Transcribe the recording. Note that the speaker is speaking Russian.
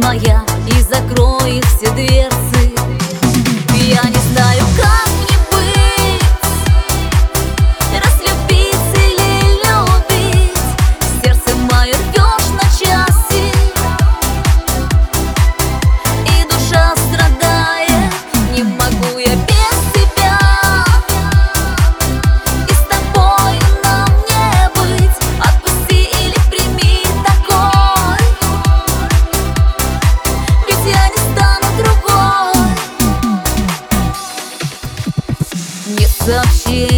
моя, и закрой их все дверцы. Я не знаю, как мне быть, разлюбить или любить. Сердце мое рвешь на части, и душа страдает. Не могу я без тебя, и с тобой нам не быть. Отпусти или прими такой, ведь я не стану другой. Не сообщи